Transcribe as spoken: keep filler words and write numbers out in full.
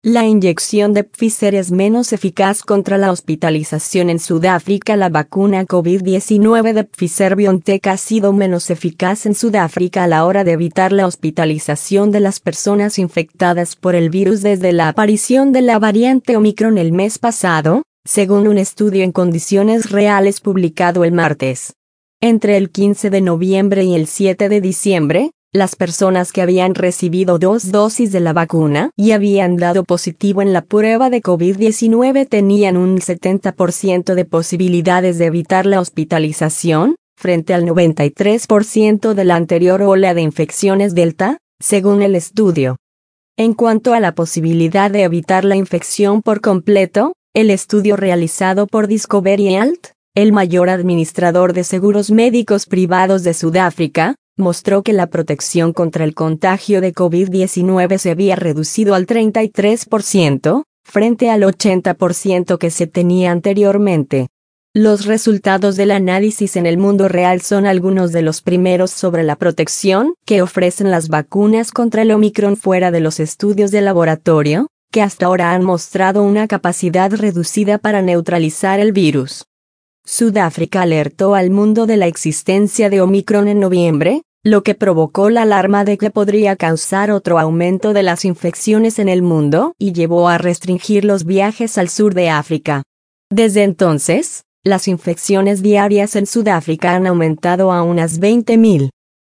La inyección de Pfizer es menos eficaz contra la hospitalización en Sudáfrica. La vacuna COVID diecinueve de Pfizer-BioNTech ha sido menos eficaz en Sudáfrica a la hora de evitar la hospitalización de las personas infectadas por el virus desde la aparición de la variante Omicron el mes pasado, según un estudio en condiciones reales publicado el martes. Entre el quince de noviembre y el siete de diciembre, las personas que habían recibido dos dosis de la vacuna y habían dado positivo en la prueba de COVID diecinueve tenían un setenta por ciento de posibilidades de evitar la hospitalización, frente al noventa y tres por ciento de la anterior ola de infecciones Delta, según el estudio. En cuanto a la posibilidad de evitar la infección por completo, el estudio realizado por Discovery Health, el mayor administrador de seguros médicos privados de Sudáfrica, mostró que la protección contra el contagio de COVID diecinueve se había reducido al treinta y tres por ciento, frente al ochenta por ciento que se tenía anteriormente. Los resultados del análisis en el mundo real son algunos de los primeros sobre la protección que ofrecen las vacunas contra el Omicron fuera de los estudios de laboratorio, que hasta ahora han mostrado una capacidad reducida para neutralizar el virus. Sudáfrica alertó al mundo de la existencia de Omicron en noviembre, lo que provocó la alarma de que podría causar otro aumento de las infecciones en el mundo y llevó a restringir los viajes al sur de África. Desde entonces, las infecciones diarias en Sudáfrica han aumentado a unas veinte mil.